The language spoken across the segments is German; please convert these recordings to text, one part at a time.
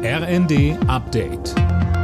RND Update.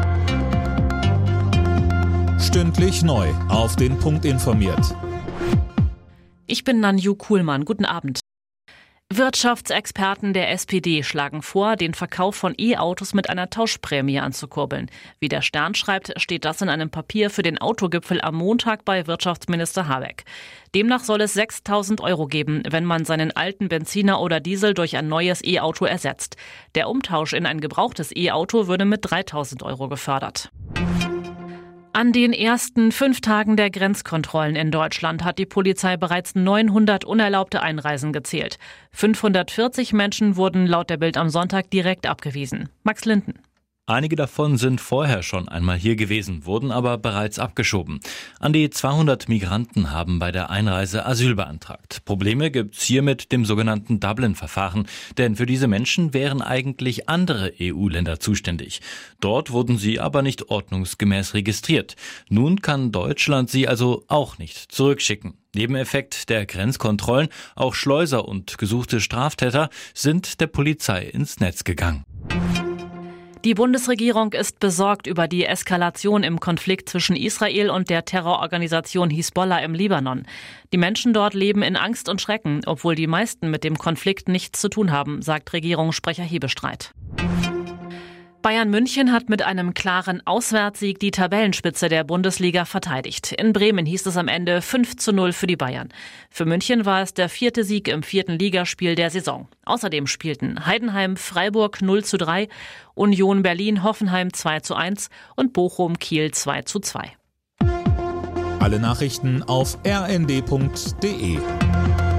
Stündlich neu auf den Punkt informiert. Ich bin Nanju Kuhlmann. Guten Abend. Wirtschaftsexperten der SPD schlagen vor, den Verkauf von E-Autos mit einer Tauschprämie anzukurbeln. Wie der Stern schreibt, steht das in einem Papier für den Autogipfel am Montag bei Wirtschaftsminister Habeck. Demnach soll es 6.000 € geben, wenn man seinen alten Benziner oder Diesel durch ein neues E-Auto ersetzt. Der Umtausch in ein gebrauchtes E-Auto würde mit 3.000 € gefördert. An den ersten 5 Tagen der Grenzkontrollen in Deutschland hat die Polizei bereits 900 unerlaubte Einreisen gezählt. 540 Menschen wurden laut der Bild am Sonntag direkt abgewiesen. Max Linden. Einige davon sind vorher schon einmal hier gewesen, wurden aber bereits abgeschoben. An die 200 Migranten haben bei der Einreise Asyl beantragt. Probleme gibt's hier mit dem sogenannten Dublin-Verfahren, denn für diese Menschen wären eigentlich andere EU-Länder zuständig. Dort wurden sie aber nicht ordnungsgemäß registriert. Nun kann Deutschland sie also auch nicht zurückschicken. Nebeneffekt der Grenzkontrollen, auch Schleuser und gesuchte Straftäter sind der Polizei ins Netz gegangen. Die Bundesregierung ist besorgt über die Eskalation im Konflikt zwischen Israel und der Terrororganisation Hisbollah im Libanon. Die Menschen dort leben in Angst und Schrecken, obwohl die meisten mit dem Konflikt nichts zu tun haben, sagt Regierungssprecher Hebestreit. Bayern München hat mit einem klaren Auswärtssieg die Tabellenspitze der Bundesliga verteidigt. In Bremen hieß es am Ende 5:0 für die Bayern. Für München war es der 4. Sieg im 4. Ligaspiel der Saison. Außerdem spielten Heidenheim Freiburg 0:3, Union Berlin Hoffenheim 2:1 und Bochum Kiel 2:2. Alle Nachrichten auf rnd.de.